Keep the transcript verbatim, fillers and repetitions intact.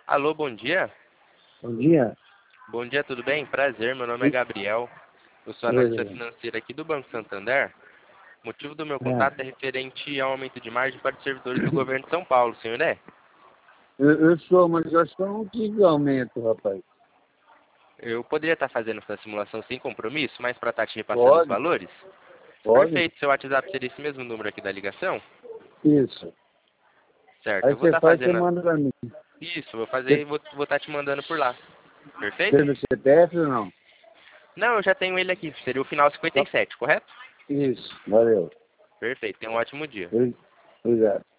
Alô, bom dia. Bom dia. Bom dia, tudo bem? Prazer, meu nome é Gabriel. Eu sou analista Prazer. financeiro aqui do Banco Santander. O motivo do meu É. contato é referente ao aumento de margem para os servidores do governo de São Paulo, senhor é? Eu, eu sou, mas eu acho que eu não tive aumento, rapaz. Eu poderia estar fazendo essa simulação sem compromisso, mas para estar te repassando os Pode? valores? Pode? Perfeito, seu WhatsApp seria esse mesmo número aqui da ligação? Isso. Certo, Aí eu vou você estar faz e você fazendo... manda pra mim. Isso, vou fazer Você e vou, vou estar te mandando por lá. Perfeito? tem o C P F ou não? Não, eu já tenho ele aqui. Seria o final cinquenta Então, e sete, correto? isso. Valeu. Perfeito, tenha um ótimo dia. Obrigado.